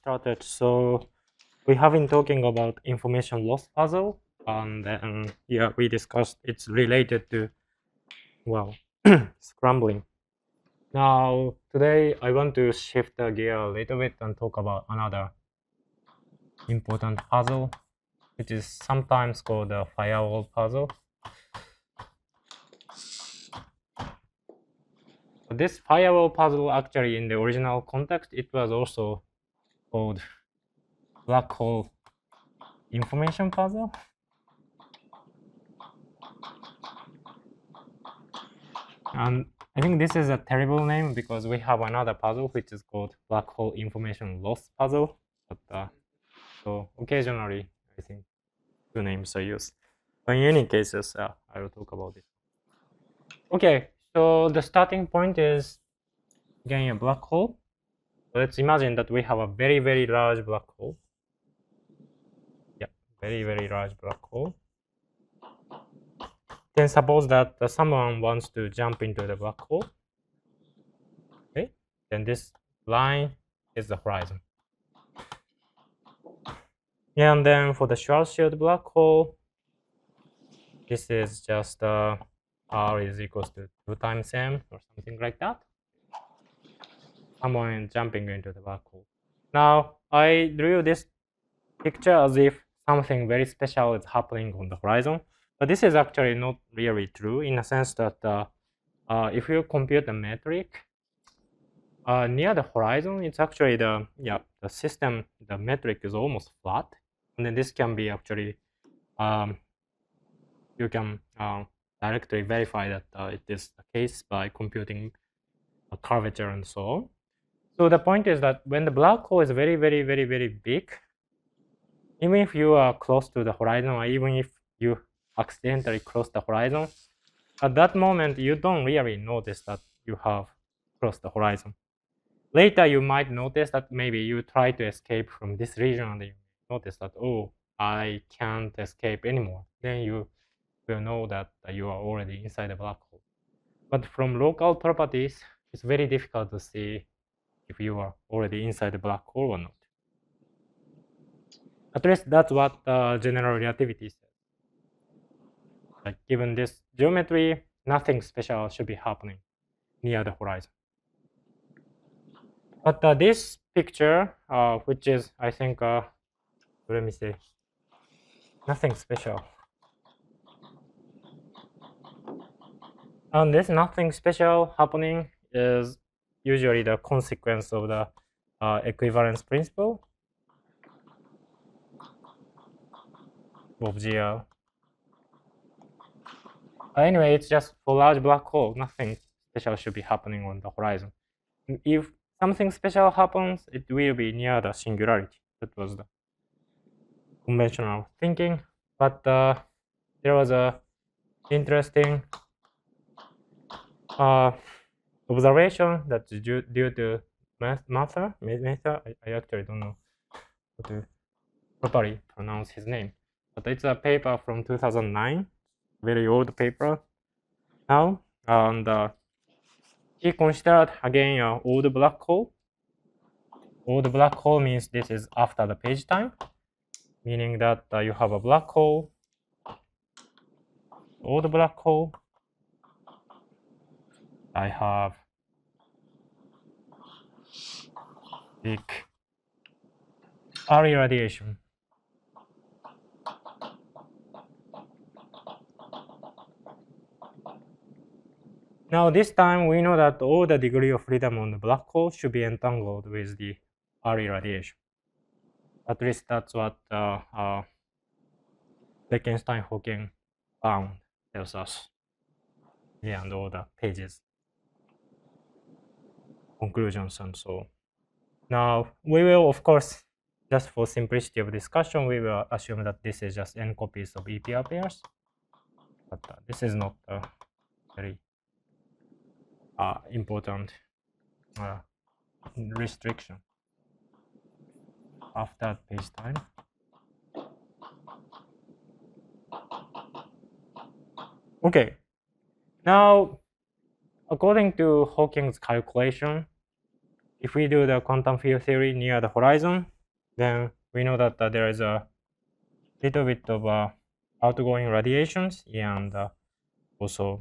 started. So we have been talking about information loss puzzle, and then yeah, we discussed it's related to, well, scrambling. Now today I want to shift the gear a little bit and talk about another important puzzle, which is sometimes called the firewall puzzle. This firewall puzzle, actually, in the original context, it was also called black hole information puzzle. And I think this is a terrible name because we have another puzzle which is called black hole information loss puzzle. But so occasionally, I think two names are used. But in any cases, I will talk about it. Okay, so the starting point is again a black hole. Let's imagine that we have a very, very large black hole. Yeah, very, very large black hole. Then suppose that someone wants to jump into the black hole. Okay, then this line is the horizon. Yeah, and then for the Schwarzschild black hole, this is just R is equals to 2 times m or something like that. Someone jumping into the black hole. Now, I drew this picture as if something very special is happening on the horizon, but this is actually not really true in a sense that if you compute the metric near the horizon, it's actually the system, the metric is almost flat, and then this can be actually you can directly verify that it is the case by computing a curvature and so on. So the point is that when the black hole is very, very, very, very big, even if you are close to the horizon, or even if you accidentally cross the horizon, at that moment you don't really notice that you have crossed the horizon. Later you might notice that maybe you try to escape from this region and you notice that, oh, I can't escape anymore. Then you will know that you are already inside the black hole. But from local properties, it's very difficult to see if you are already inside the black hole or not. At least that's what general relativity says. Like given this geometry, nothing special should be happening near the horizon. But this picture, which is, I think, let me see, nothing special. And this nothing special happening is usually the consequence of the equivalence principle of GL. Anyway, it's just for large black hole, nothing special should be happening on the horizon. If something special happens, it will be near the singularity. That was the conventional thinking. But there was a interesting observation that's due to Mather. I actually don't know how to properly pronounce his name, but it's a paper from 2009, very old paper now, and he considered again an old black hole. Old black hole means this is after the page time, meaning that you have a black hole, old black hole. I have big early radiation. Now this time we know that all the degree of freedom on the black hole should be entangled with the early radiation. At least that's what Bekenstein-Hawking bound tells us. Yeah, and all the pages, conclusions, and so on. Now we will, of course, just for simplicity of discussion, we will assume that this is just n copies of EPR pairs, but this is not very important restriction after page time. Okay, now according to Hawking's calculation, if we do the quantum field theory near the horizon, then we know that there is a little bit of outgoing radiations and also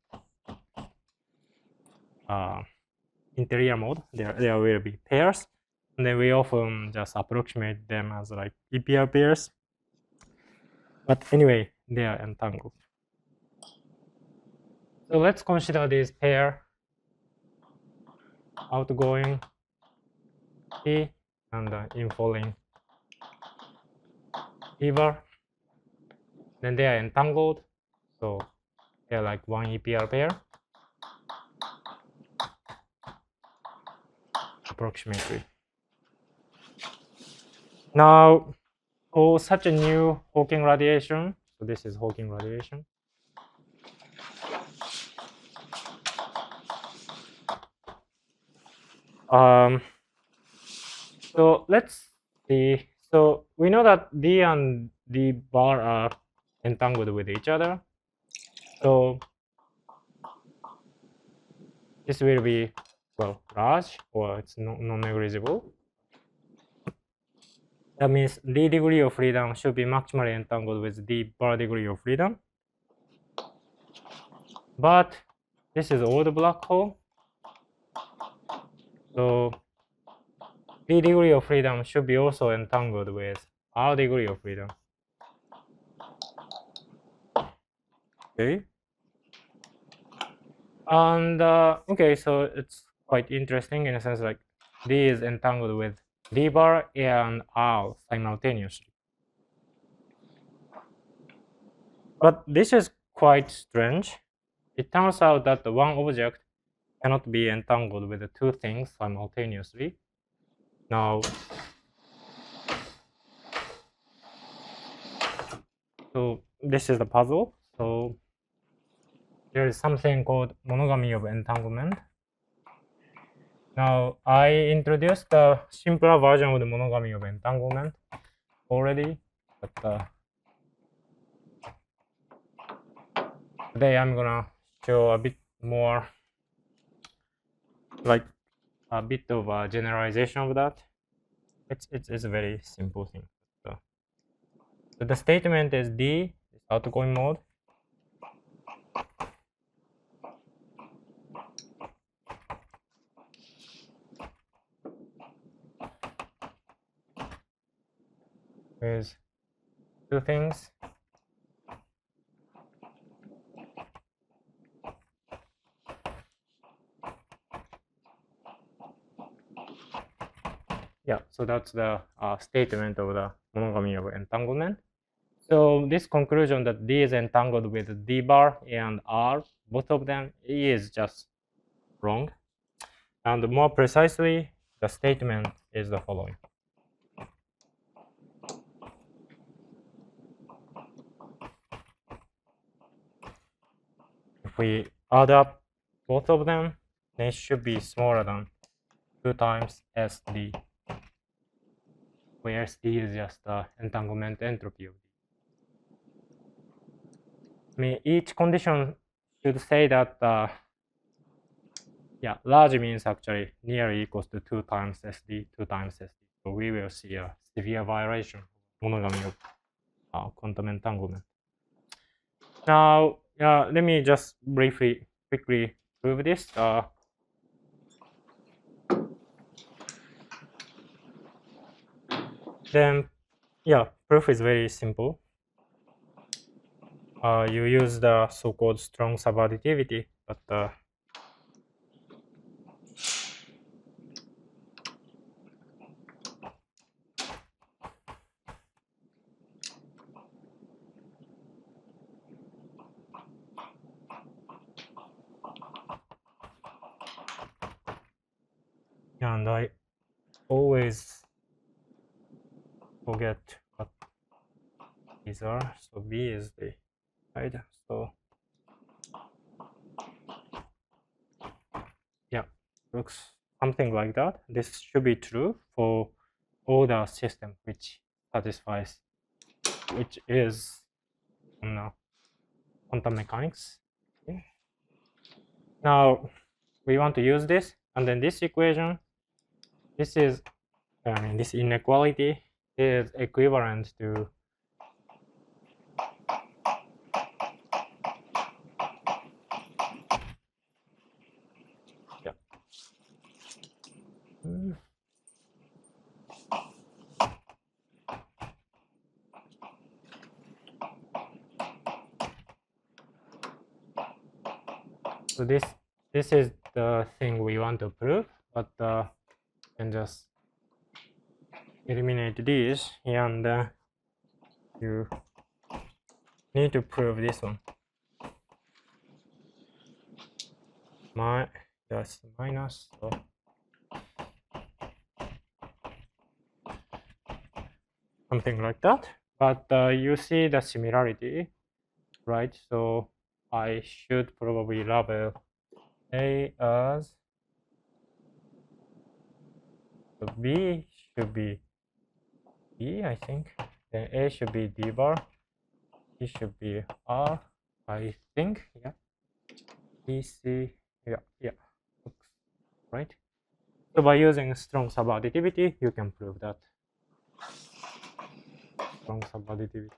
interior mode. There will be pairs, and then we often just approximate them as like EPR pairs. But anyway, they are entangled. So let's consider this pair outgoing P and infalling P bar. Then they are entangled, so they are like one EPR pair approximately. Now, for such a new Hawking radiation, so this is Hawking radiation. So let's see. So we know that D and D bar are entangled with each other. So this will be, well, large, or it's non-negligible. That means D degree of freedom should be maximally entangled with D bar degree of freedom. But this is old black hole. So D degree of freedom should be also entangled with R degree of freedom. Okay. And okay, so it's quite interesting in a sense like D is entangled with D bar and R simultaneously. But this is quite strange. It turns out that the one object cannot be entangled with the two things simultaneously. Now, so this is the puzzle. So there is something called monogamy of entanglement. Now, I introduced the simpler version of the monogamy of entanglement already, but today I'm gonna show a bit more, like a bit of a generalization of that. It's a very simple thing. So the statement is D is outgoing mode. With two things. Yeah, so that's the statement of the monogamy of entanglement. So this conclusion that D is entangled with D bar and R, both of them, is just wrong. And more precisely, the statement is the following. If we add up both of them, then it should be smaller than 2 times SD, where SD is just the entanglement entropy of D. I mean, each condition should say that yeah, large means actually nearly equals to 2 times SD, 2 times SD. So we will see a severe violation of monogamy of quantum entanglement. Now, let me just quickly prove this. Then, yeah, proof is very simple. You use the so-called strong subadditivity, but and I always forget what these are. So B is the right. So yeah, looks something like that. This should be true for all the system which satisfies, which is quantum mechanics. Okay. Now we want to use this, and then this equation. This is I mean, this inequality is equivalent to so this is the thing we want to prove, but and just eliminate this, and you need to prove this one. Just minus. So something like that. But you see the similarity, right? So I should probably label A as, so B should be E, I think. Then A should be D bar. E should be R, I think. Yeah. E, C, yeah. Looks right. So by using strong subadditivity, you can prove that. Strong subadditivity.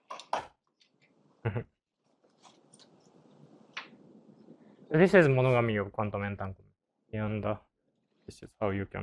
So this is monogamy of quantum entanglement, and this is how you can.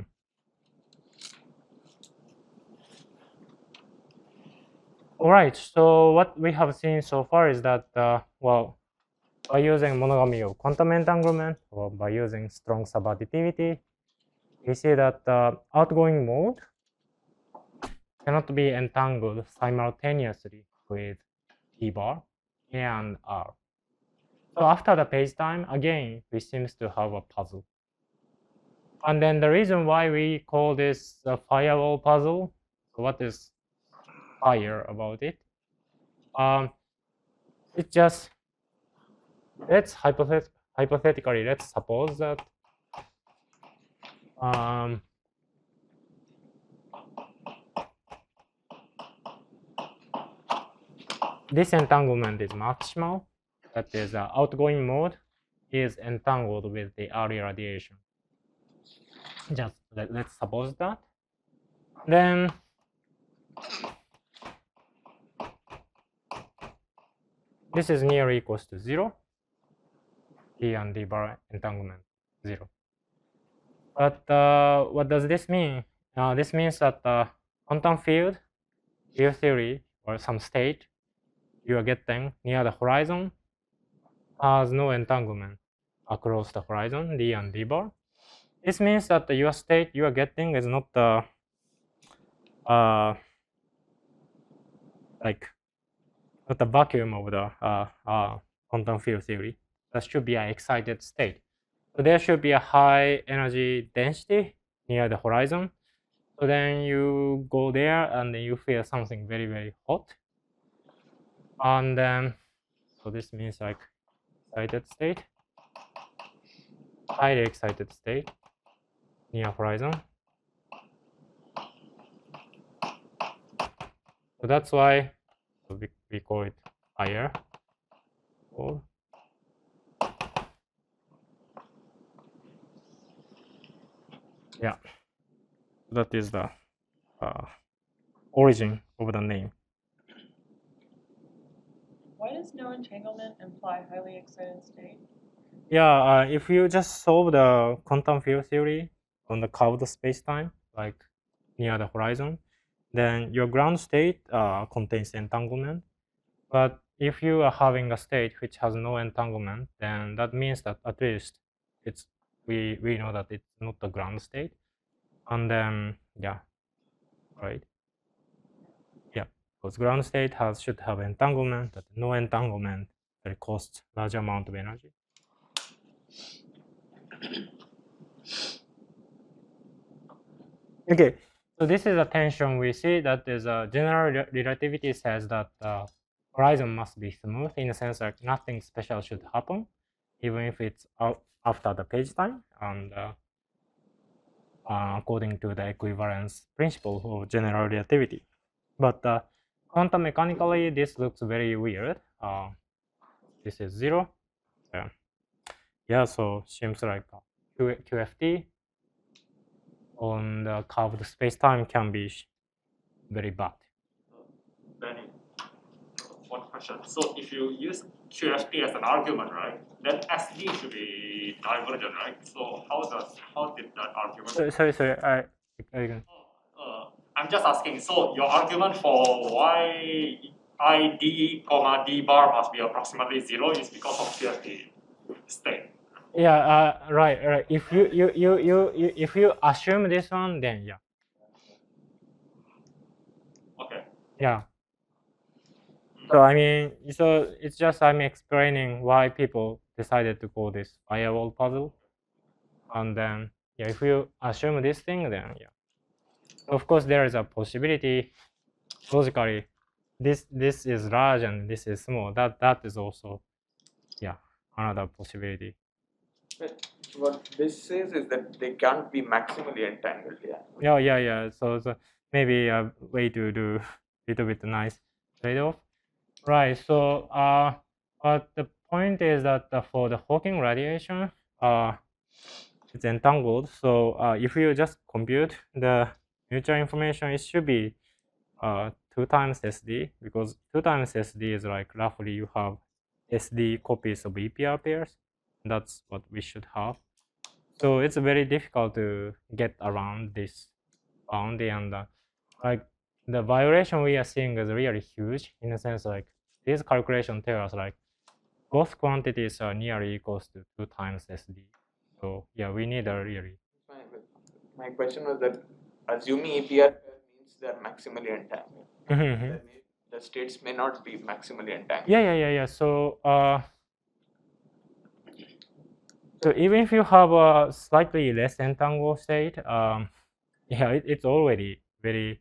All right. So what we have seen so far is that, well, by using monogamy of quantum entanglement or by using strong subadditivity, we see that the outgoing mode cannot be entangled simultaneously with D bar and R. So after the page time, again, we seems to have a puzzle. And then the reason why we call this a firewall puzzle, so what is fire about it? It's just, let's hypothetically, let's suppose that this entanglement is maximal. That is, outgoing mode is entangled with the early radiation. Just let's suppose that. Then this is nearly equals to 0. D and D bar entanglement 0. But what does this mean? This means that the quantum field theory or some state you are getting near the horizon has no entanglement across the horizon, D and D bar. This means that your state you are getting is not the like not the vacuum of the quantum field theory. That should be an excited state. So there should be a high energy density near the horizon. So then you go there and then you feel something very, very hot. And then, so this means like excited state, highly excited state near horizon. So that's why we call it higher. Or yeah, that is the origin of the name. Why does no entanglement imply highly excited state? Yeah, if you just solve the quantum field theory on the curved spacetime, like near the horizon, then your ground state contains entanglement. But if you are having a state which has no entanglement, then that means that at least it's we know that it's not the ground state. And then yeah, right. Yeah, because ground state should have entanglement, but no entanglement will cost large amount of energy. Okay, so this is a tension we see that is a general relativity says that horizon must be smooth in the sense that nothing special should happen, even if it's after the page time, and according to the equivalence principle of general relativity. But quantum mechanically, this looks very weird. This is 0. Yeah, so seems like QFT on the curved space-time can be very bad. Benny, one question. So if you use QFT as an argument, right, then SD should be divergent, right? So how did that argument? Sorry. I'm just asking. So your argument for why ID, comma D bar must be approximately 0 is because of QFT state. Yeah. Right. If you assume this one, then yeah. Okay. Yeah. So I mean, so it's just I'm explaining why people decided to call this firewall puzzle, and then yeah, if you assume this thing, then yeah. Of course, there is a possibility logically. This is large and this is small. That is also yeah another possibility. But what this says is that they can't be maximally entangled. Yeah. So maybe a way to do little bit nice trade-off. Right. So but the point is that for the Hawking radiation, it's entangled. So if you just compute the mutual information, it should be 2 times SD, because 2 times SD is like roughly you have SD copies of EPR pairs. That's what we should have. So it's very difficult to get around this boundary, and like the violation we are seeing is really huge in a sense. Like these calculations tell us like both quantities are nearly equals to 2 times SD. So yeah, we need a really. My question was that assuming EPR means they're maximally entangled. The states may not be maximally entangled. Yeah. So even if you have a slightly less entangled state, yeah, it's already very.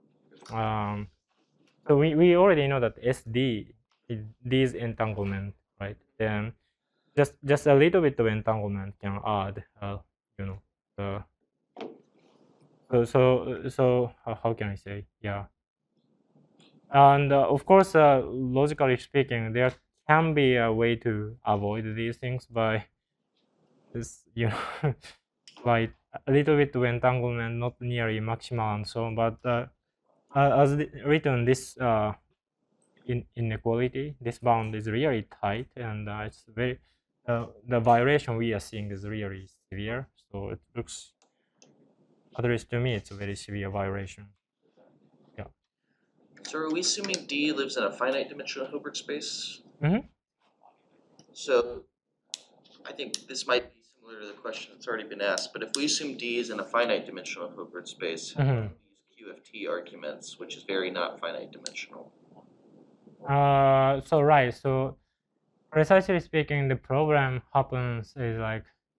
So we already know that SD is entanglement, right? Then just a little bit of entanglement can add, you know, so how can I say? Yeah. And of course, logically speaking, there can be a way to avoid these things by this, you know, by a little bit of entanglement, not nearly maximal and so on. But as written, this inequality, this bound is really tight, and it's very the violation we are seeing is really severe. So it looks, at least to me, it's a very severe violation. Yeah. So are we assuming D lives in a finite dimensional Hilbert space? Mm-hmm. So I think this might be similar to the question that's already been asked, but if we assume D is in a finite dimensional Hilbert space, how do we use QFT arguments, which is very not finite dimensional? So right, so precisely speaking, the problem happens is like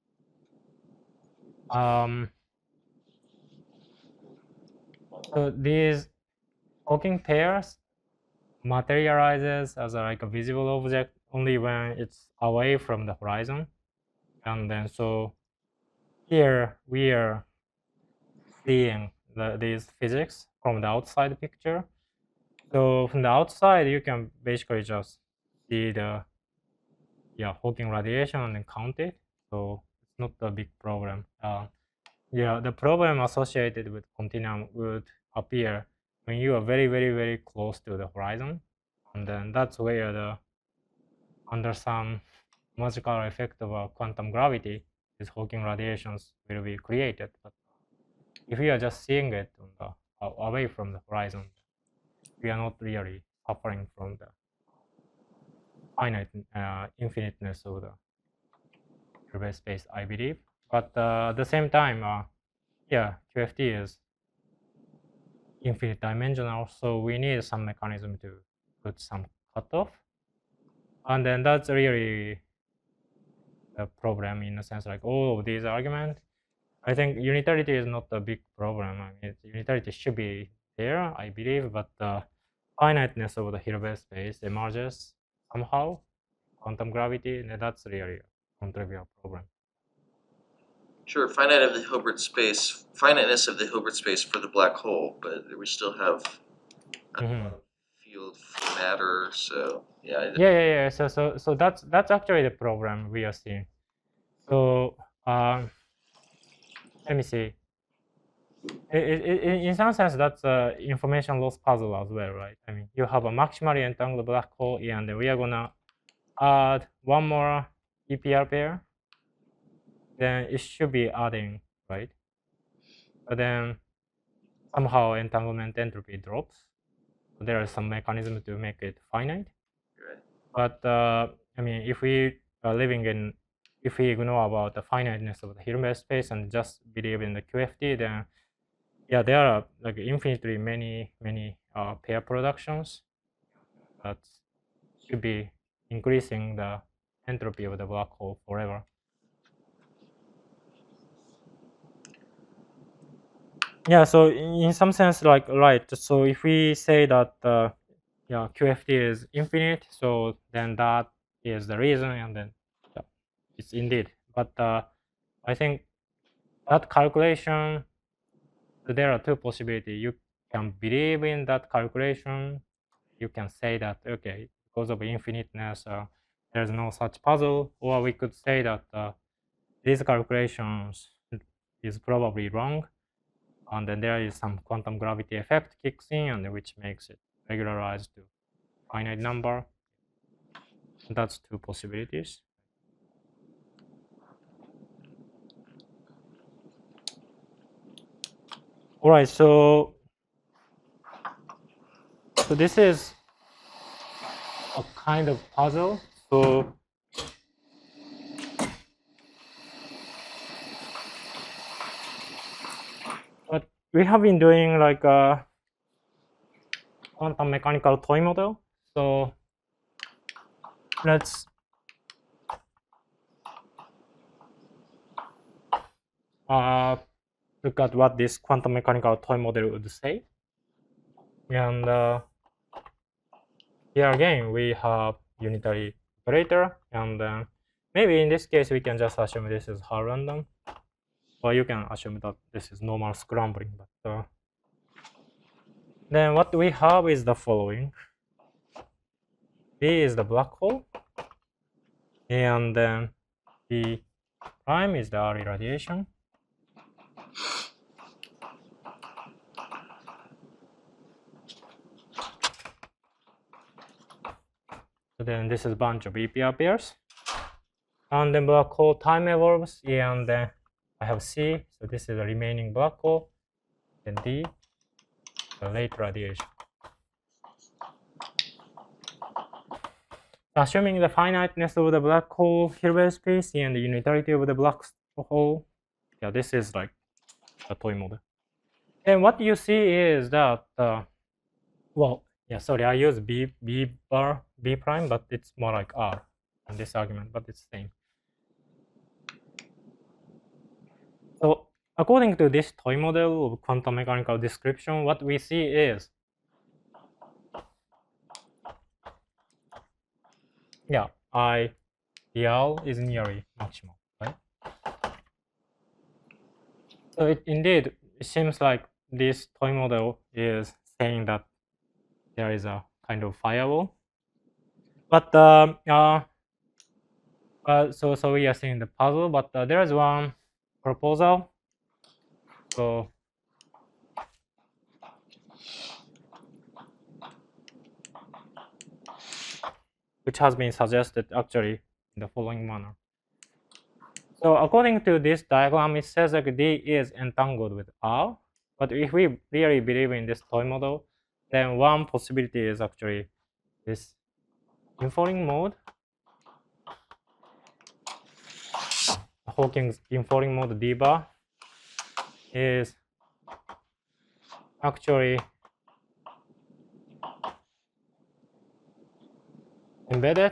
so these Hawking pairs materializes as like a visible object only when it's away from the horizon, and then so here we are seeing these physics from the outside picture. So from the outside, you can basically just see the Hawking radiation and then count it. So it's not a big problem. The problem associated with continuum would appear when you are very, very, very close to the horizon, and then that's where the under some magical effect of quantum gravity, these Hawking radiations will be created. But if you are just seeing it on the, away from the horizon, we are not really suffering from the finite infiniteness of the Hilbert space, I believe. But at the same time, QFT is infinite dimensional, so we need some mechanism to put some cutoff, and then that's really the problem in a sense. Like all of these arguments, I think unitarity is not a big problem. I mean, unitarity should be there, I believe, but the finiteness of the Hilbert space emerges somehow, quantum gravity, and that's really a contributing problem. Sure, finiteness of the Hilbert space for the black hole, but we still have a field for matter. So yeah. So that's actually the problem we are seeing. So let me see. In some sense, that's a information loss puzzle as well, right? I mean, you have a maximally entangled black hole, and we are gonna add one more EPR pair. Then it should be adding, right? But then somehow entanglement entropy drops. So there is some mechanism to make it finite. Right. But I mean, if we are living in, if we ignore about the finiteness of the Hilbert space and just believe in the QFT, then yeah, there are like infinitely many pair productions that should be increasing the entropy of the black hole forever. Yeah, so in some sense, like, right, so if we say that yeah, QFT is infinite, so then that is the reason, and then yeah, it's indeed. But I think that calculation, there are two possibilities. You can believe in that calculation. You can say that, okay, because of infiniteness, there's no such puzzle. Or we could say that these calculations is probably wrong. And then there is some quantum gravity effect kicks in, and which makes it regularized to finite number. That's two possibilities. All right, so this is a kind of puzzle. So what we have been doing like a quantum mechanical toy model. So let's look at what this quantum mechanical toy model would say. And here again, we have unitary operator, and maybe in this case we can just assume this is Haar random, or you can assume that this is normal scrambling. But then what we have is the following: B is the black hole, and then B prime is the R irradiation. So then this is a bunch of EPR pairs. And then black hole time evolves, and then I have C, so this is the remaining black hole, then D, the late radiation. Assuming the finiteness of the black hole Hilbert space and the unitarity of the black hole, yeah, this is like a toy model. And what you see is that, well, yeah, sorry, I use B prime, but it's more like R in this argument, but it's the same. So according to this toy model of quantum mechanical description, what we see is, yeah, IDL is nearly maximal, right? So indeed, it seems like this toy model is saying that there is a kind of firewall. But so we are seeing the puzzle, but there is one proposal. So which has been suggested actually in the following manner. So according to this diagram, it says that D is entangled with R. But if we really believe in this toy model, then one possibility is actually this infalling mode. Hawking's infalling mode D bar is actually embedded.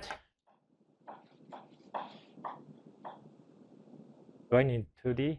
Do I need 2D?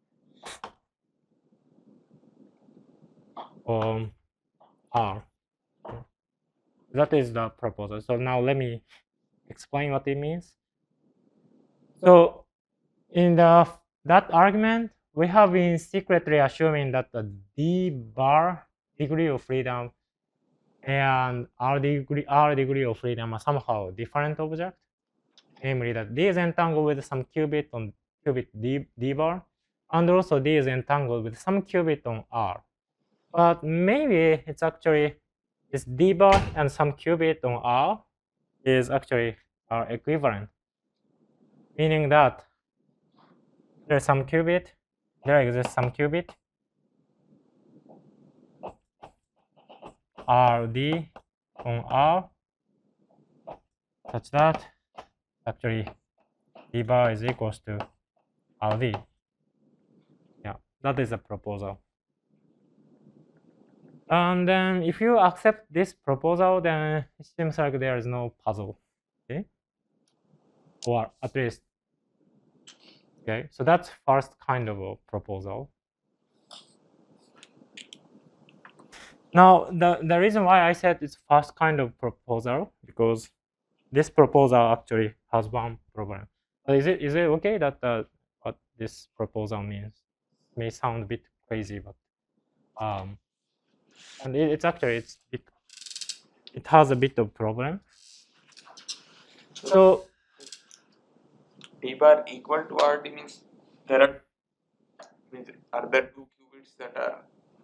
R. That is the proposal. So now let me explain what it means. So in that argument, we have been secretly assuming that the D bar degree of freedom and R degree of freedom are somehow different objects. Namely that D is entangled with some qubit on qubit D bar, and also D is entangled with some qubit on R. But maybe it's actually this D bar and some qubit on R is actually are equivalent, meaning that there's some qubit, there exists some qubit, RD on R, such that actually D bar is equals to RD. Yeah, that is a proposal. And then if you accept this proposal, then it seems like there is no puzzle, okay? Or at least, okay? So that's first kind of a proposal. Now, the reason why I said it's first kind of proposal, because this proposal actually has one problem. Is it okay that what this proposal means? It may sound a bit crazy, but and it has a bit of problem. So D bar equal to RD means are there two qubits that are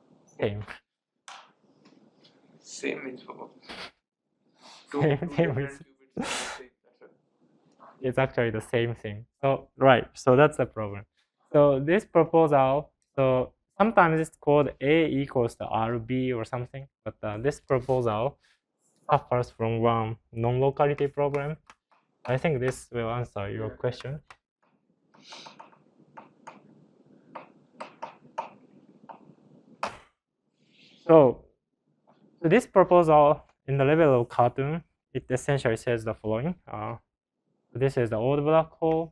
same means two Same different means- qubits. it's actually the same thing. So right, so that's the problem. So this proposal, so sometimes it's called A equals to RB or something, but this proposal suffers from one non-locality problem. I think this will answer your question. So this proposal in the level of cartoon, it essentially says the following. This is the old black hole.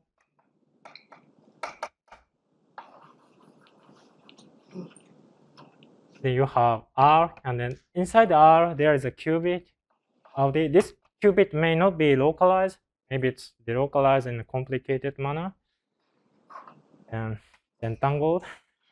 Then you have R, and then inside R there is a qubit. This qubit may not be localized. Maybe it's delocalized in a complicated manner and entangled.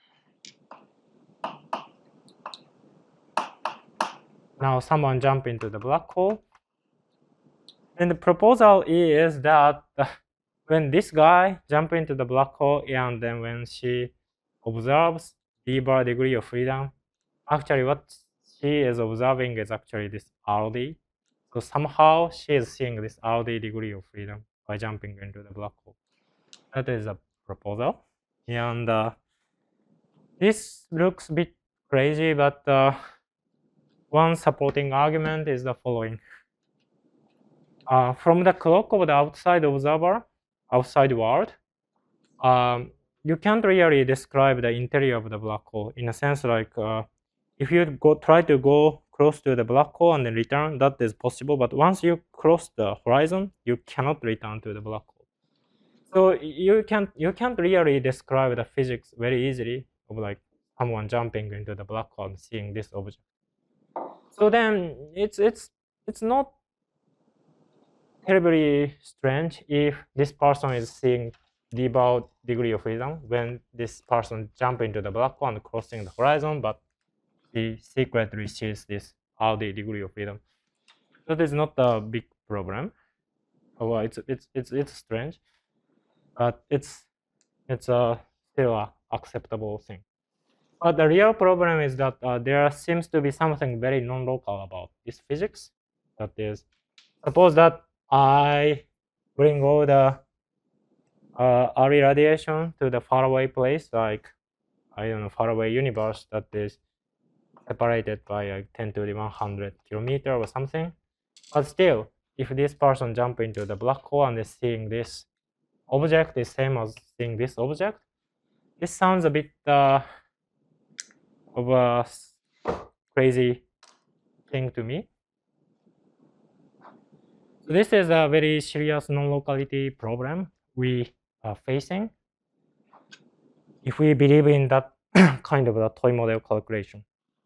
Now someone jump into the black hole. And the proposal is that when this guy jump into the black hole and then when she observes D bar degree of freedom, actually what she is observing is actually this RD. So somehow she is seeing this RD degree of freedom by jumping into the black hole. That is a proposal. And this looks a bit crazy, but one supporting argument is the following. From the clock of the outside observer, outside world, you can't really describe the interior of the black hole in a sense like if you try to go close to the black hole and then return, that is possible. But once you cross the horizon, you cannot return to the black hole. So you can't really describe the physics very easily of like someone jumping into the black hole and seeing this object. So then it's not terribly strange if this person is seeing D bar degree of freedom when this person jump into the black hole and crossing the horizon, but he secretly sees this RD degree of freedom. That is not a big problem. Well, it's strange, but it's still a acceptable thing. But the real problem is that there seems to be something very non-local about this physics. That is, suppose that I bring all the RE radiation to the faraway place, like I don't know, faraway universe that is separated by like 10 to the 100 kilometer or something. But still, if this person jump into the black hole and is seeing this object is same as seeing this object, this sounds a bit of a crazy thing to me. So this is a very serious non-locality problem we are facing if we believe in that kind of a toy model calculation.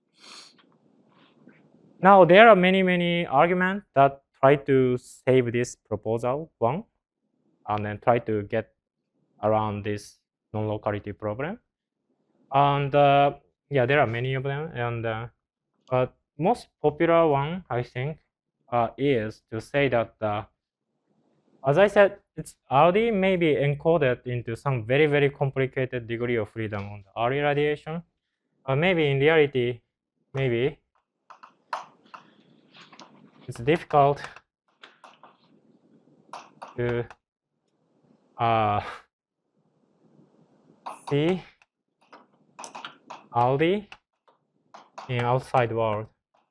Now there are many arguments that try to save this proposal one and then try to get around this non-locality problem. And yeah, there are many of them, and but most popular one I think is to say that as I said, it's RD may be encoded into some very, very complicated degree of freedom on the RE radiation. But maybe in reality, maybe it's difficult to see RD in outside world.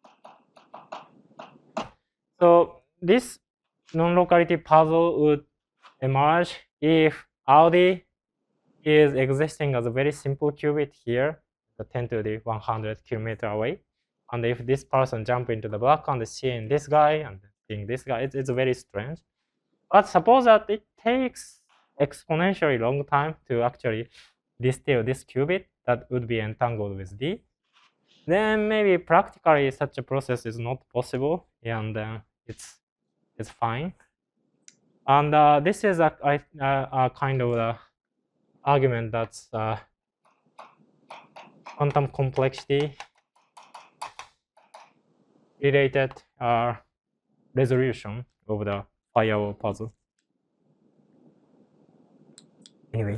So this non-locality puzzle would emerge if RD is existing as a very simple qubit here, the 10 to the 100 kilometer away. And if this person jump into the block and seeing this guy and seeing this guy, it's very strange. But suppose that it takes exponentially long time to actually distill this qubit that would be entangled with D, then maybe practically such a process is not possible, and it's fine. And this is a kind of argument that's quantum complexity related resolution of the firewall puzzle. Anyway,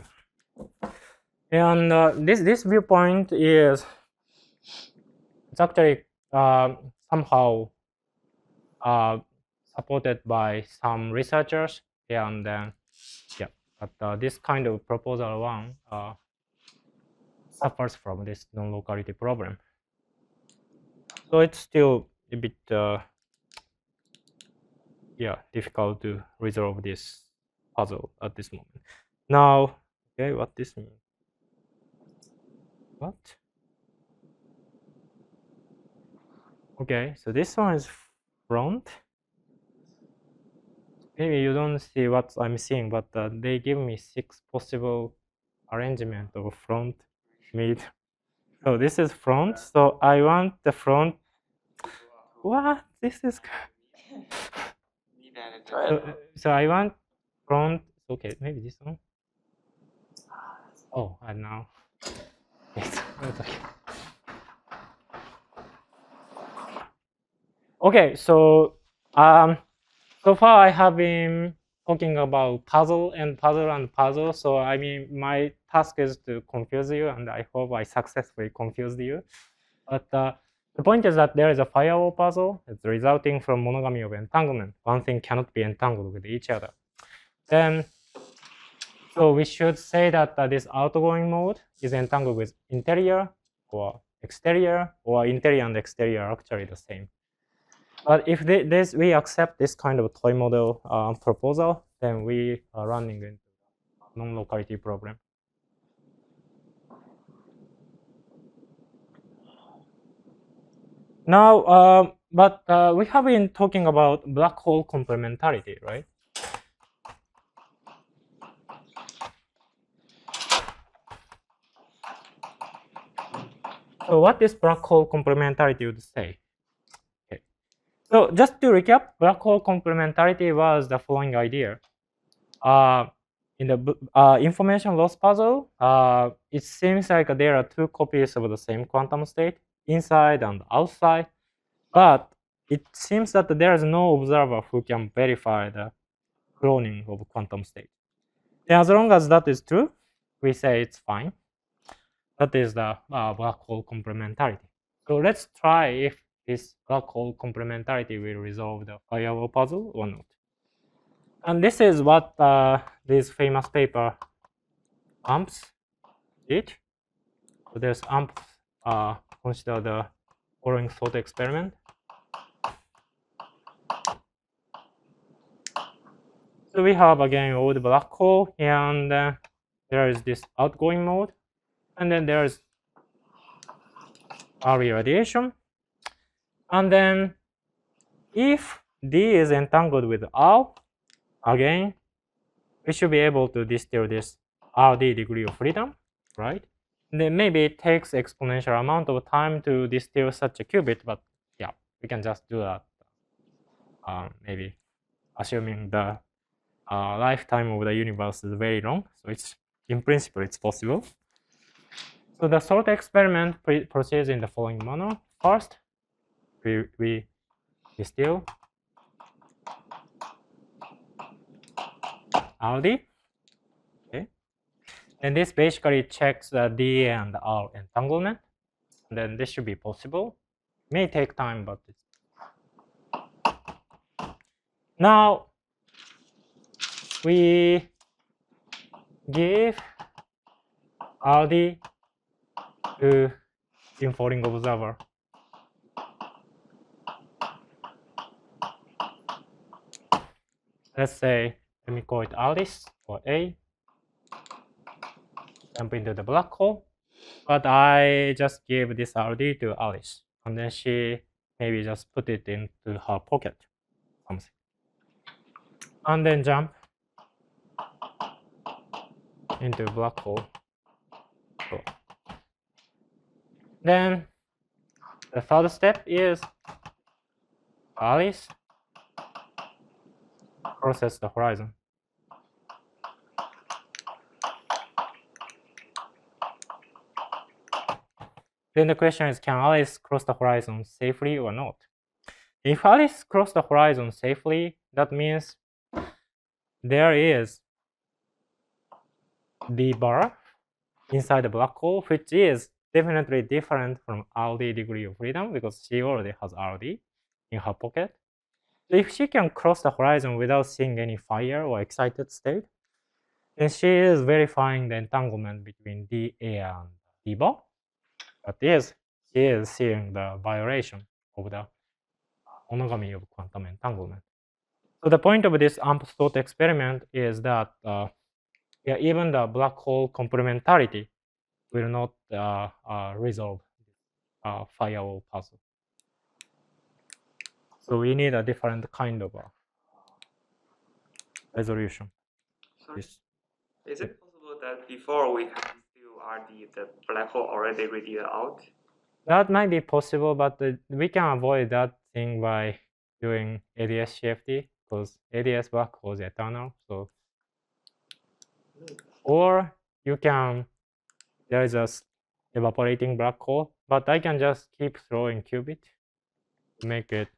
and this viewpoint is it's actually somehow supported by some researchers, and yeah, but this kind of proposal one suffers from this non-locality problem. So it's still a bit difficult to resolve this puzzle at this moment. Now, okay, what this means? What? Okay, so this one is front. Maybe you don't see what I'm seeing, but they give me 6 possible arrangement of front, mid. So this is front. So I want the front. What? This is. So I want front. Okay, maybe this one. Oh, and now it's okay. Okay, so so far I have been talking about puzzle and puzzle and puzzle. So I mean, my task is to confuse you, and I hope I successfully confused you. But the point is that there is a firewall puzzle. It's resulting from monogamy of entanglement. One thing cannot be entangled with each other. Then, so we should say that this outgoing mode is entangled with interior or exterior, or interior and exterior are actually the same. But if we accept this kind of toy model proposal, then we are running into non-locality problem. Now, but we have been talking about black hole complementarity, right? So what is black hole complementarity would say? Okay. So just to recap, black hole complementarity was the following idea. In the information loss puzzle, it seems like there are 2 copies of the same quantum state, inside and outside, but it seems that there is no observer who can verify the cloning of quantum state. And as long as that is true, we say it's fine. That is the black hole complementarity. So let's try if this black hole complementarity will resolve the firewall puzzle or not. And this is what this famous paper AMPS did. So there's AMPS consider the following thought experiment. So we have again old black hole, and there is this outgoing mode, and then there is RE radiation. And then if D is entangled with R, again, we should be able to distill this RD degree of freedom, right? And then maybe it takes exponential amount of time to distill such a qubit, but yeah, we can just do that. Maybe assuming the lifetime of the universe is very long, so it's in principle it's possible. So the thought experiment proceeds in the following manner. First, we distill RD. Okay. And this basically checks the D and R entanglement. And then this should be possible. May take time, but it's now we give RD to informing observer. Let's say, let me call it Alice or A. Jump into the black hole. But I just give this RD to Alice. And then she maybe just put it into her pocket. Something. And then jump into black hole. So then the third step is Alice crosses the horizon. Then the question is, can Alice cross the horizon safely or not? If Alice crossed the horizon safely, that means there is D bar inside the black hole, which is definitely different from RD degree of freedom because she already has RD in her pocket. So if she can cross the horizon without seeing any fire or excited state, then she is verifying the entanglement between dA and D bar. But yes, she is seeing the violation of the monogamy of quantum entanglement. So the point of this amp thought experiment is that even the black hole complementarity will not resolve firewall puzzle. So we need a different kind of resolution. Sorry. Yes. Is it possible that before we have still RD, the black hole already radiated out? That might be possible, but we can avoid that thing by doing ADS CFT because ADS black hole is eternal. So, or you can, there is a evaporating black hole, but I can just keep throwing qubit to make it.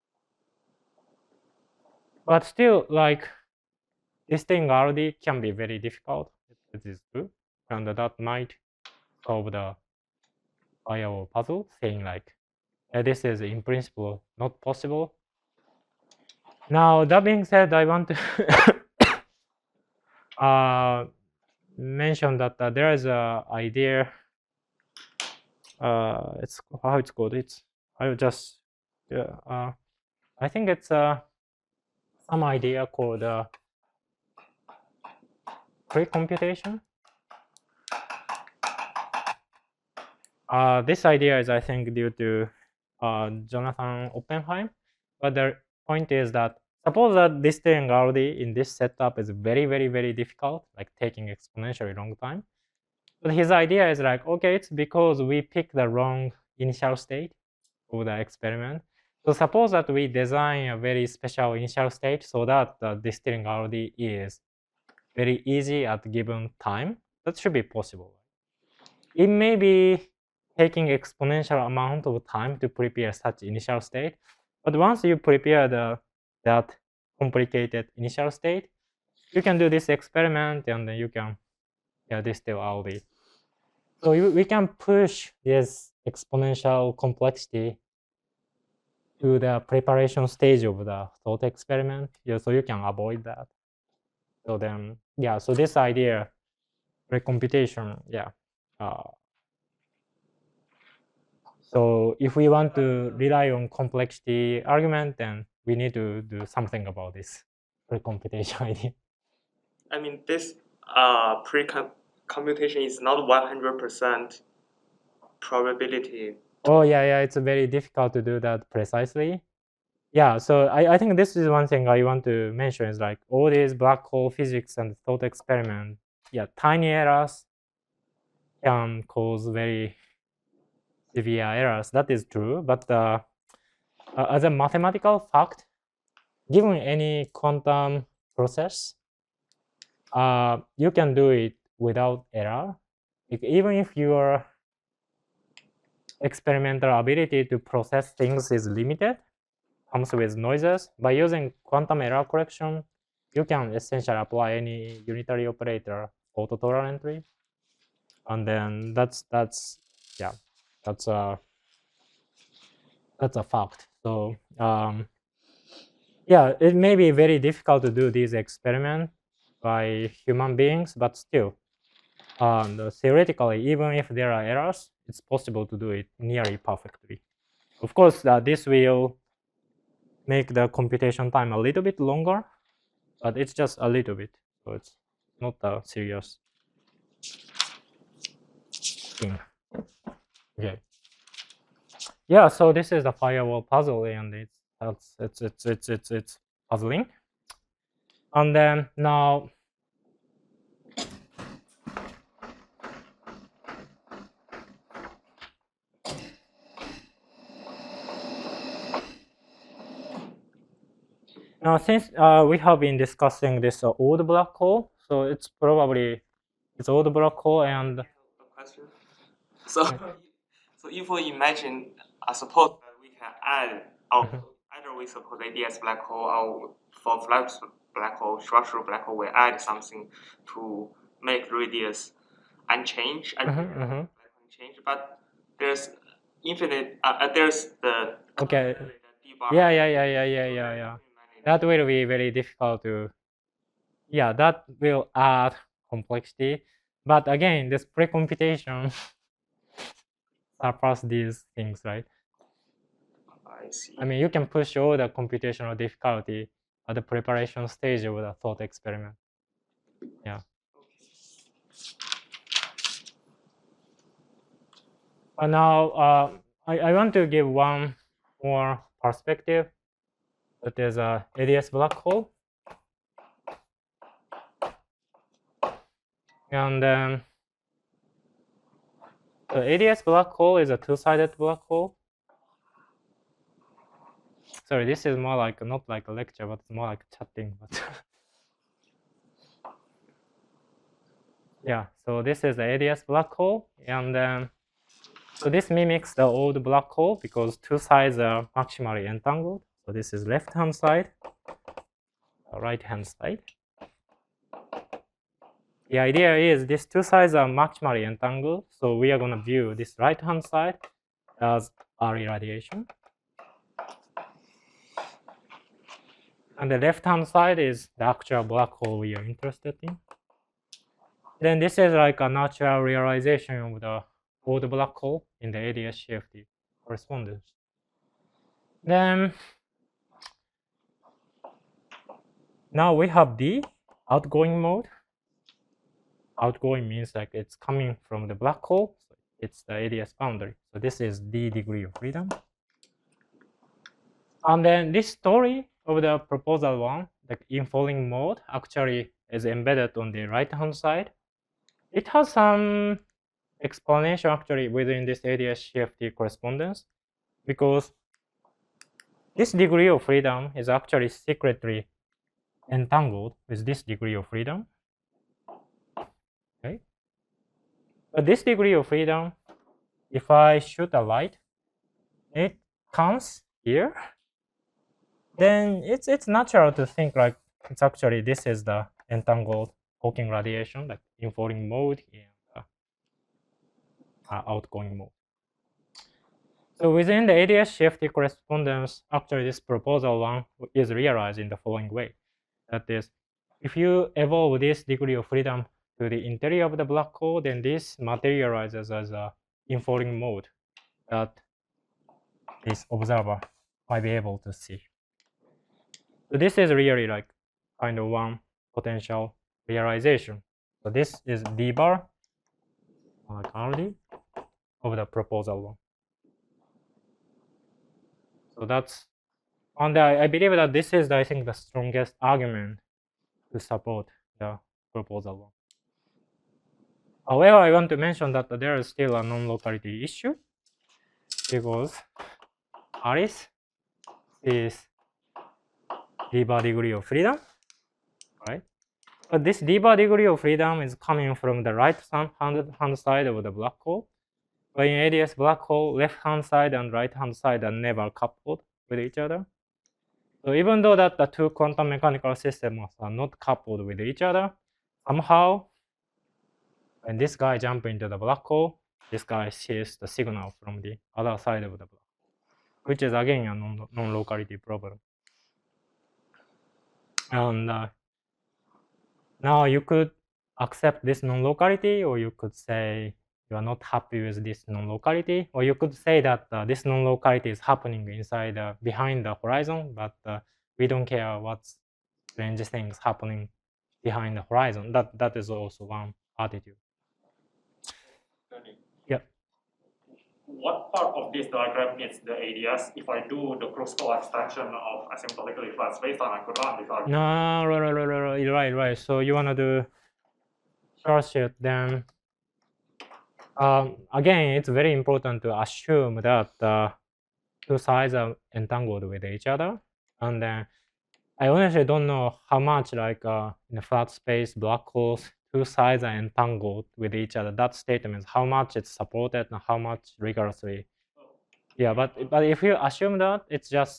But still, like this thing already can be very difficult. It is true, and that might solve the firewall puzzle, saying like this is in principle not possible. Now that being said, I want to mention that there is a idea. It's how it's called. It's I just I think it's some idea called pre-computation. This idea is, I think, due to Jonathan Oppenheim. But the point is that suppose that this thing already in this setup is very, very, very difficult, like taking exponentially long time. But his idea is like, okay, it's because we picked the wrong initial state of the experiment. So suppose that we design a very special initial state so that this thing already is very easy at given time. That should be possible. It may be taking exponential amount of time to prepare such initial state, but once you prepare that complicated initial state, you can do this experiment and then you can distill RD. So we can push this exponential complexity to the preparation stage of the thought experiment, so you can avoid that. So then, so this idea, recomputation, so if we want to rely on complexity argument, then we need to do something about this recomputation idea. I mean, this pre-computation is not 100% probability. Oh yeah, it's very difficult to do that precisely. Yeah, so I think this is one thing I want to mention is like all these black hole physics and thought experiment, tiny errors can cause very severe errors. That is true, but as a mathematical fact, given any quantum process, you can do it without error. Even if your experimental ability to process things is limited, comes with noises, by using quantum error correction, you can essentially apply any unitary operator autotolerantly, and then that's a fact. So yeah, it may be very difficult to do these experiments by human beings, but still, theoretically, even if there are errors, it's possible to do it nearly perfectly. Of course, this will make the computation time a little bit longer, but it's just a little bit, so it's not a serious thing. Okay. Yeah, so this is the firewall puzzle, and it's puzzling. And then now since we have been discussing this old black hole, so it's old black hole and Question. So, so if we imagine, suppose that we can add, either we suppose ADS black hole or for flux black hole, structural black hole, we add something to make radius unchanged, unchanged, but there's infinite, there's the okay. d-bar. Yeah. That will be very difficult to. Yeah, that will add complexity. But again, this pre-computation surpass these things, right? I see. I mean, you can push all the computational difficulty at the preparation stage of the thought experiment. Yeah. But now, I want to give one more perspective. That is a ADS black hole. And then the ADS black hole is a two-sided black hole. Sorry, this is more like not like a lecture, but it's more like chatting. But yeah, so this is the ADS black hole, and then so this mimics the old black hole because two sides are maximally entangled. So this is left-hand side, right-hand side. The idea is these two sides are maximally entangled, so we are going to view this right-hand side as early radiation. And the left-hand side is the actual black hole we are interested in. Then this is like a natural realization of the old black hole in the ADS-CFT correspondence. Then now we have the outgoing mode. Outgoing means like it's coming from the black hole. So it's the ADS boundary. So this is the degree of freedom. And then this story of the proposal one, the infalling mode, actually is embedded on the right-hand side. It has some explanation actually within this ADS-CFT correspondence, because this degree of freedom is actually secretly entangled with this degree of freedom. Okay, but this degree of freedom, if I shoot a light, it comes here. Then it's natural to think like it's actually this is the entangled Hawking radiation, like infalling mode and outgoing mode. So within the ADS-CFT correspondence, actually this proposal one is realized in the following way. That is, if you evolve this degree of freedom to the interior of the black hole, then this materializes as a infalling mode that this observer might be able to see. So this is really like kind of one potential realization. So this is d bar, like RD, of the proposal one. So that's, and I believe that this is, I think, the strongest argument to support the proposal one. However, I want to mention that there is still a non-locality issue, because Alice is d bar degree of freedom, right? But this d bar degree of freedom is coming from the right-hand side of the black hole. But in ADS black hole, left-hand side and right-hand side are never coupled with each other. So even though that the two quantum mechanical systems are not coupled with each other, somehow when this guy jumps into the black hole, this guy sees the signal from the other side of the black hole, which is again a non-locality problem. And now you could accept this non-locality, or you could say you are not happy with this non-locality, or you could say that this non-locality is happening inside behind the horizon, but we don't care what's strange things happening behind the horizon. That is also one attitude. Yeah. What part of this diagram needs the ADS? If I do the Kruskal extension of asymptotically flat spacetime, I could run this argument. No, right. So you wanna do Schwarzschild, then again, it's very important to assume that two sides are entangled with each other, and then I honestly don't know how much like in a flat space black holes two sides are entangled with each other. That statement is how much it's supported and how much rigorously. Yeah, but if you assume that it's just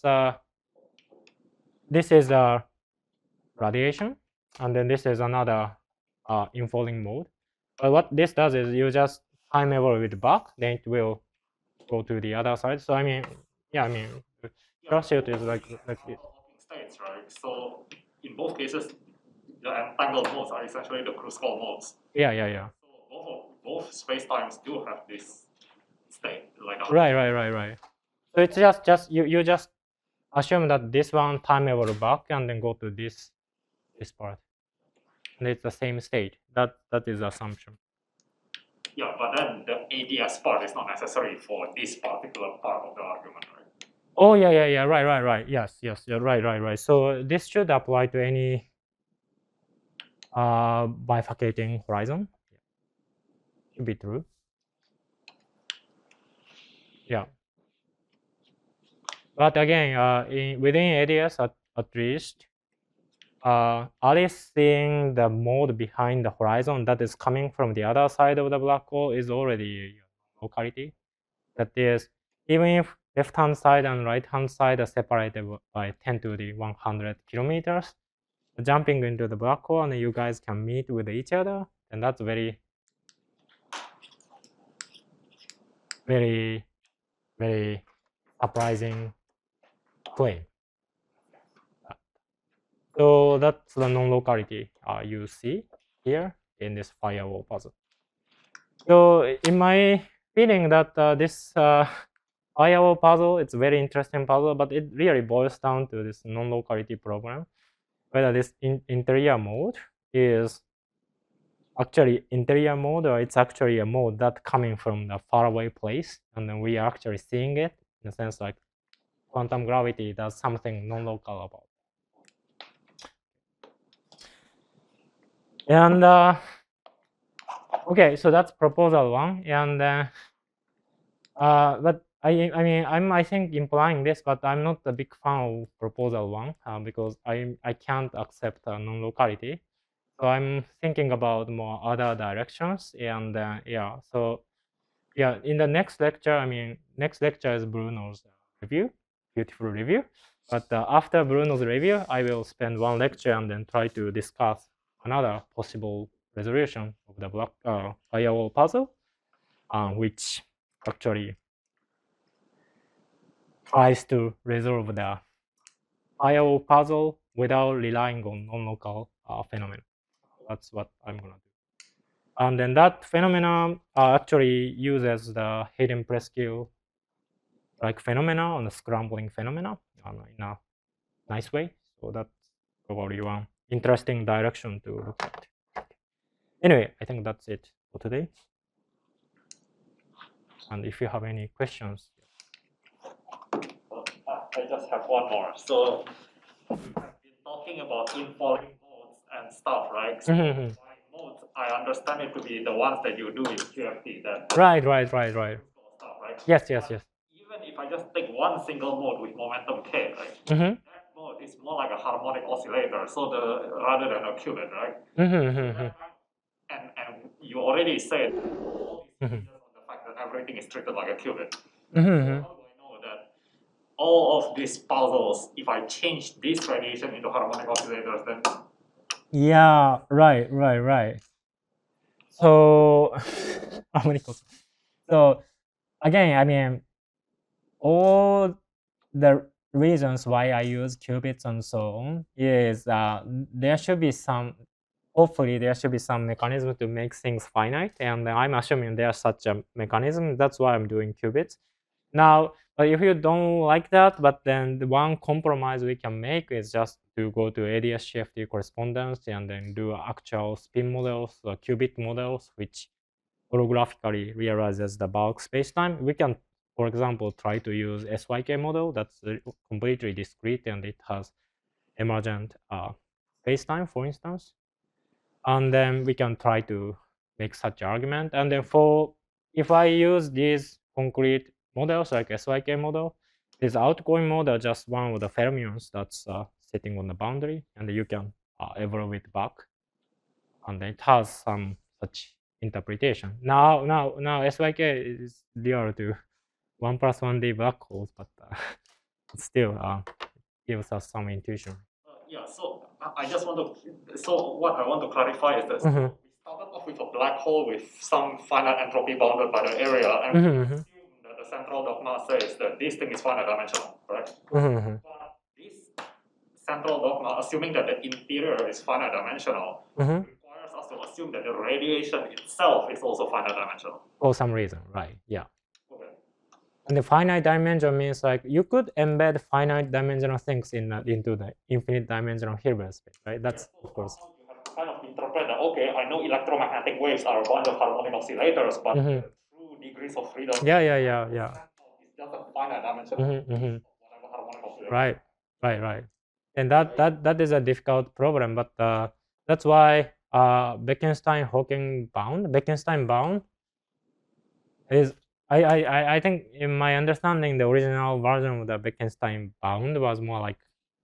this is a radiation, and then this is another infalling mode. But what this does is you just time evolve it back, then it will go to the other side. So I mean, Schwarzschild is like this. States, right? So in both cases, the entangled modes are essentially the Kruskal modes. Yeah. So both spacetimes do have this state, like Right. So it's just you just assume that this one time evolve back and then go to this part, and it's the same state. That is the assumption. Yeah, but then the ADS part is not necessary for this particular part of the argument, right? Oh yeah. Right. Yes. You're right. So this should apply to any bifurcating horizon. Should be true. Yeah. But again, within ADS at least, are they seeing the mode behind the horizon that is coming from the other side of the black hole is already locality. That is, even if left-hand side and right-hand side are separated by 10 to the 100 kilometers, jumping into the black hole and you guys can meet with each other, and that's very surprising claim. So that's the non-locality you see here in this firewall puzzle. So in my feeling that this firewall puzzle, it's a very interesting puzzle, but it really boils down to this non-locality problem, whether this interior mode is actually interior mode or it's actually a mode that coming from the faraway place, and then we are actually seeing it in a sense like quantum gravity does something non-local about it. And okay, so that's proposal one, and but I think implying this, but I'm not a big fan of proposal one because I can't accept non-locality. So I'm thinking about more other directions, and in the next lecture, next lecture is Bruno's review, beautiful review. But after Bruno's review, I will spend one lecture and then try to discuss another possible resolution of the block firewall puzzle, which actually tries to resolve the firewall puzzle without relying on non-local phenomena. That's what I'm gonna do. And then that phenomenon actually uses the Hayden-Presque like phenomena on the scrambling phenomena in a nice way. So that's probably one interesting direction to look at. Anyway, I think that's it for today. And if you have any questions. I just have one more. So I've been talking about infalling modes and stuff, right? So by modes, I understand it to be the ones that you do in QFT. Right. Stuff, right? Yes. Even if I just take one single mode with momentum k, right? That mode is more like a harmonic oscillator, so rather than a qubit, right? And you already said all this is just on the fact that everything is treated like a qubit. So how do I know that all of these puzzles, if I change this radiation into harmonic oscillators, then Yeah, right. So, so again, I mean, all the reasons why I use qubits and so on is there should be some, hopefully there should be some mechanism to make things finite, and I'm assuming there's such a mechanism. That's why I'm doing qubits. Now, but if you don't like that, but then the one compromise we can make is just to go to ADS-CFT correspondence and then do actual spin models or qubit models, which holographically realizes the bulk spacetime. We can, for example, try to use SYK model that's completely discrete and it has emergent spacetime, for instance. And then we can try to make such argument. And then if I use these concrete models like SYK model, this outgoing model just one of the fermions that's sitting on the boundary, and you can evolve it back, and it has some such interpretation. Now SYK is real to 1 + 1D black holes, but still gives us some intuition. yeah. So I just want to. So what I want to clarify is that we started off with a black hole with some finite entropy bounded by the area, and we assume that the central dogma says that this thing is finite dimensional, right? But this central dogma, assuming that the interior is finite dimensional, requires us to assume that the radiation itself is also finite dimensional. For some reason, right? Yeah. Okay. And the finite dimension means like you could embed finite dimensional things into the infinite dimensional Hilbert space, right? That's of course. You have to kind of interpret that. Okay, I know electromagnetic waves are a bunch of harmonic oscillators, but the true degrees of freedom. Yeah. It's just a finite dimension. Whatever harmonic oscillator. Right. And that is a difficult problem, but that's why Bekenstein bound is. I think in my understanding, the original version of the Bekenstein bound was more like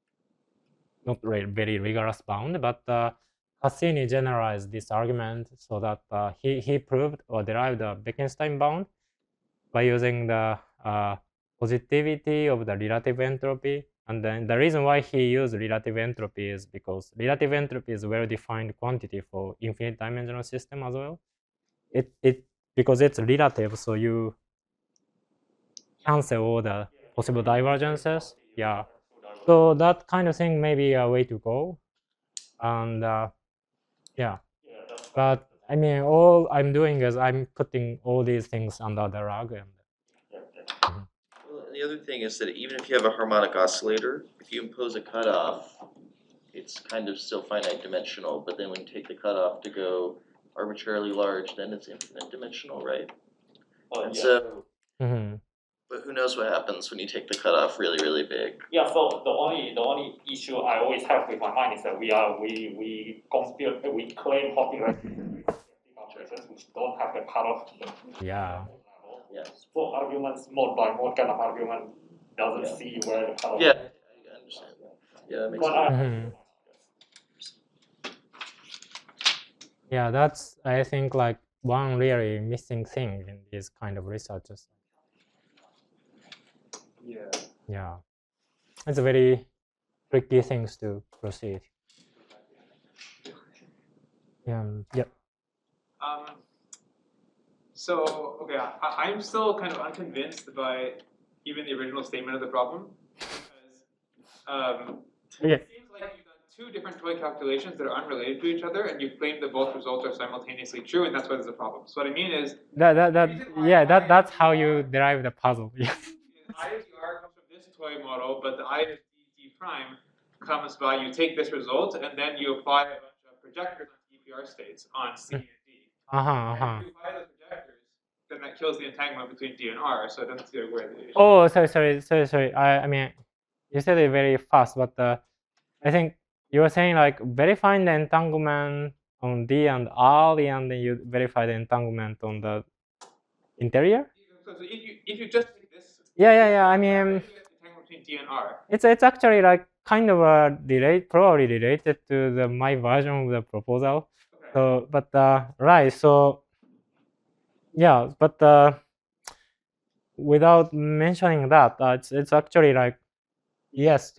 not very rigorous bound, but Cassini generalized this argument so that he proved or derived the Bekenstein bound by using the positivity of the relative entropy. And then the reason why he used relative entropy is because relative entropy is a well-defined quantity for infinite dimensional system as well. Because it's relative, so you cancel all the possible divergences. Yeah. So that kind of thing may be a way to go. And yeah. But I mean, all I'm doing is I'm putting all these things under the rug. And Well, the other thing is that even if you have a harmonic oscillator, if you impose a cutoff, it's kind of still finite dimensional, but then when you take the cutoff to go arbitrarily large, then it's infinite dimensional, right? And so, but who knows what happens when you take the cutoff really, really big? Yeah. So the only issue I always have with my mind is that we claim Hawking calculations which don't have the cutoff. Yeah. Yes. So arguments mode by mode kind of argument doesn't see where the cutoff. Yeah, I understand. Yeah, that makes sense. Yeah, that's I think like one really missing thing in these kind of researches. Yeah, it's a very tricky things to proceed. Yep. So okay, I'm still kind of unconvinced by even the original statement of the problem because it seems like you've done two different toy calculations that are unrelated to each other, and you've claimed that both results are simultaneously true, and that's why there's a problem. So what I mean is that's how you derive the puzzle. Yes. ISR comes from this toy model, but the ISD prime comes by you take this result and then you apply a bunch of projectors on EPR states on C and D. If you apply those projectors, then that kills the entanglement between D and R, so it doesn't see where the issue. Oh, sorry. I mean, you said it very fast, but I think you were saying like verify the entanglement on D and R, and then you verify the entanglement on the interior. So if you just take this. Yeah. I mean, entanglement between D and R. It's actually like kind of probably related to my version of the proposal. Okay. So, but right, so yeah, but without mentioning that, it's actually like, yes.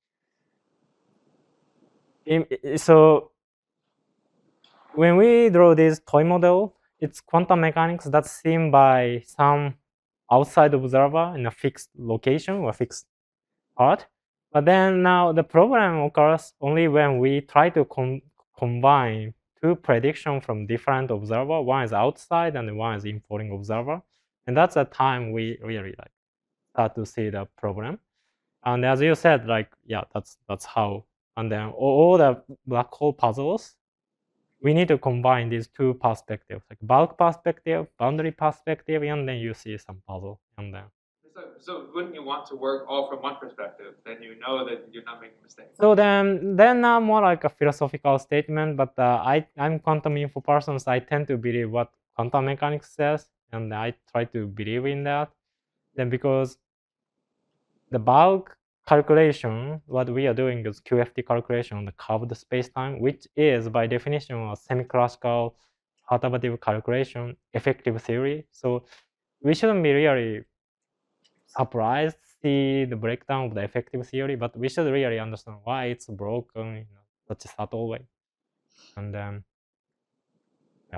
So when we draw this toy model, it's quantum mechanics that's seen by some outside observer in a fixed location or fixed part. But then now the problem occurs only when we try to combine two predictions from different observer. One is outside and one is importing observer. And that's the time we really like start to see the problem. And as you said, like, yeah, that's how. And then all the black hole puzzles, we need to combine these two perspectives, like bulk perspective, boundary perspective, and then you see some puzzle. And then So wouldn't you want to work all from one perspective? Then you know that you're not making mistakes. so then more like a philosophical statement, but I'm quantum info person, so I tend to believe what quantum mechanics says, and I try to believe in that. Then because the bulk calculation, what we are doing is QFT calculation on the curved spacetime, which is by definition a semi-classical perturbative calculation effective theory. So we shouldn't be really surprised to see the breakdown of the effective theory, but we should really understand why it's broken in such a subtle way. And then, yeah.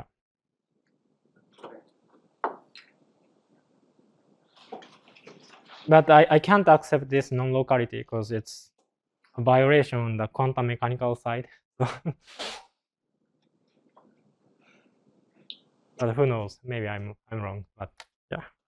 But I can't accept this non-locality because it's a violation on the quantum mechanical side. But who knows? Maybe I'm wrong. But yeah.